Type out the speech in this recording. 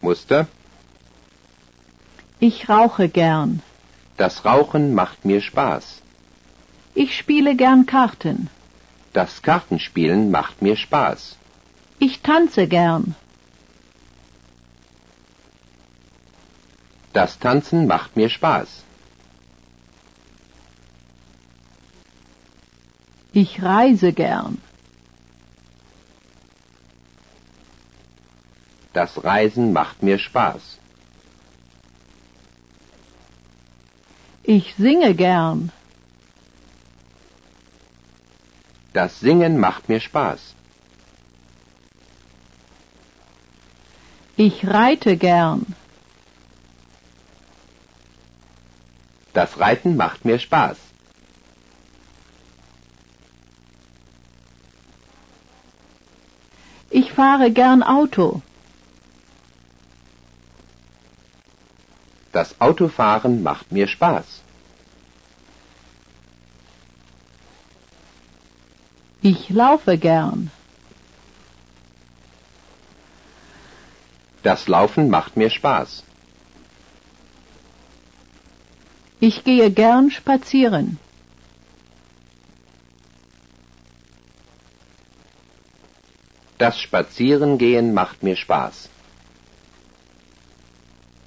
Muster: Ich rauche gern. Das Rauchen macht mir Spaß. Ich spiele gern Karten. Das Kartenspielen macht mir Spaß. Ich tanze gern. Das Tanzen macht mir Spaß. Ich reise gern. Das Reisen macht mir Spaß. Ich singe gern. Das Singen macht mir Spaß. Ich reite gern. Das Reiten macht mir Spaß. Ich fahre gern Auto. Das Autofahren macht mir Spaß. Ich laufe gern. Das Laufen macht mir Spaß. Ich gehe gern spazieren. Das Spazierengehen macht mir Spaß.